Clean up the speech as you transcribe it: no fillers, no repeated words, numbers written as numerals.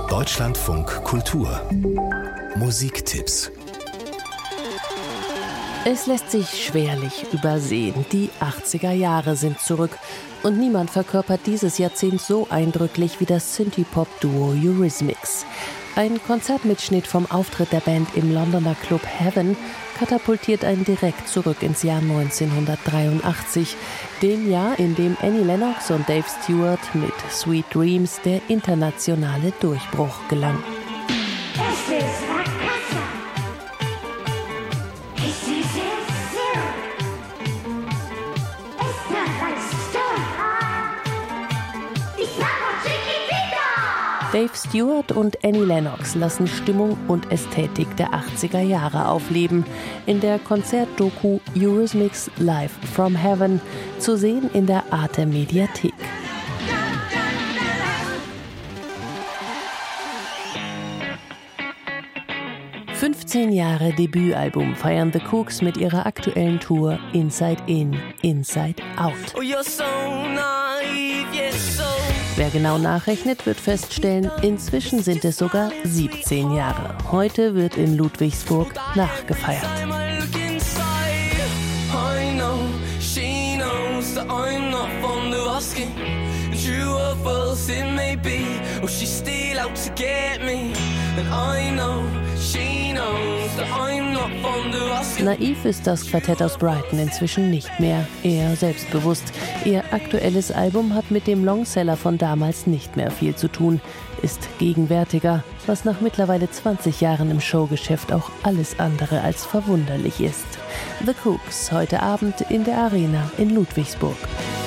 Deutschlandfunk Kultur Musiktipps. Es lässt sich schwerlich übersehen. Die 80er Jahre sind zurück und niemand verkörpert dieses Jahrzehnt so eindrücklich wie das Synthie-Pop-Duo Eurythmics. Ein Konzertmitschnitt vom Auftritt der Band im Londoner Club Heaven katapultiert einen direkt zurück ins Jahr 1983, dem Jahr, in dem Annie Lennox und Dave Stewart mit Sweet Dreams der internationale Durchbruch gelang. Dave Stewart und Annie Lennox lassen Stimmung und Ästhetik der 80er Jahre aufleben. In der Konzertdoku Eurythmics Live from Heaven, zu sehen in der Arte Mediathek. »15 Jahre Debütalbum feiern The Kooks mit ihrer aktuellen Tour Inside In, Inside Out. Oh, you're so naive, yes, so. Wer genau nachrechnet, wird feststellen, inzwischen sind es sogar 17 Jahre. Heute wird in Ludwigsburg nachgefeiert. Naiv ist das Quartett aus Brighton inzwischen nicht mehr, eher selbstbewusst. Ihr aktuelles Album hat mit dem Longseller von damals nicht mehr viel zu tun, ist gegenwärtiger, was nach mittlerweile 20 Jahren im Showgeschäft auch alles andere als verwunderlich ist. The Kooks heute Abend in der Arena in Ludwigsburg.